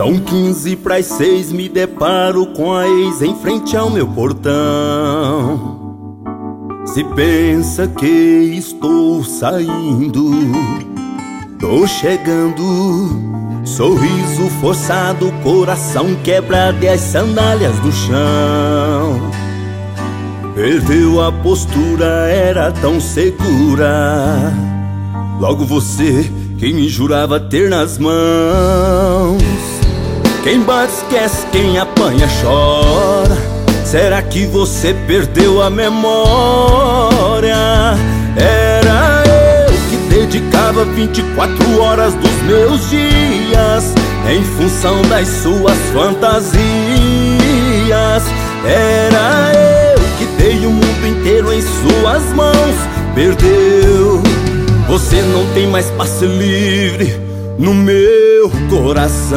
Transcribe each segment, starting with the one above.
São 15 pras 6, me deparo com a ex em frente ao meu portão. Se pensa que estou saindo, tô chegando. Sorriso forçado, coração quebrado e as sandálias do chão. Perdeu a postura, era tão segura. Logo você, quem me jurava ter nas mãos. Quem bate esquece, quem apanha chora. Será que você perdeu a memória? Era eu que dedicava 24 horas dos meus dias em função das suas fantasias. Era eu que dei o mundo inteiro em suas mãos. Perdeu. Você não tem mais passe livre no meu coração.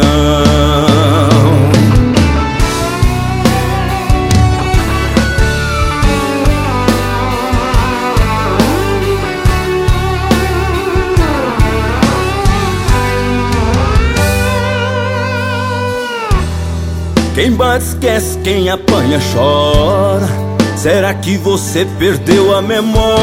Quem bate esquece, quem apanha chora. Será que você perdeu a memória?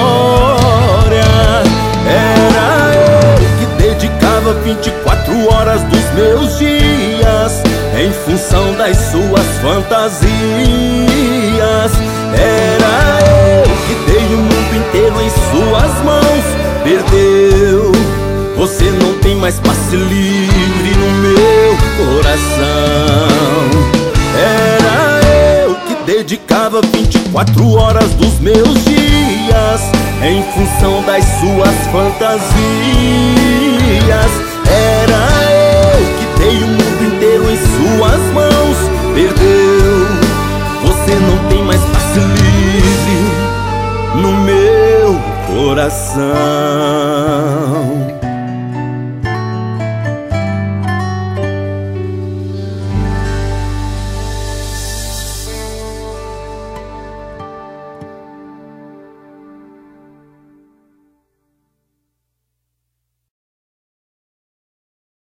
Era eu que dedicava 24 horas dos meus dias em função das suas fantasias. Era eu que dei o mundo inteiro em suas mãos. Perdeu. Você não tem mais passe livre no meu coração. Era eu que dedicava 24 horas dos meus dias em função das suas fantasias. Era eu que dei o mundo inteiro em suas mãos. Perdeu. Você não tem mais passe livre no meu coração.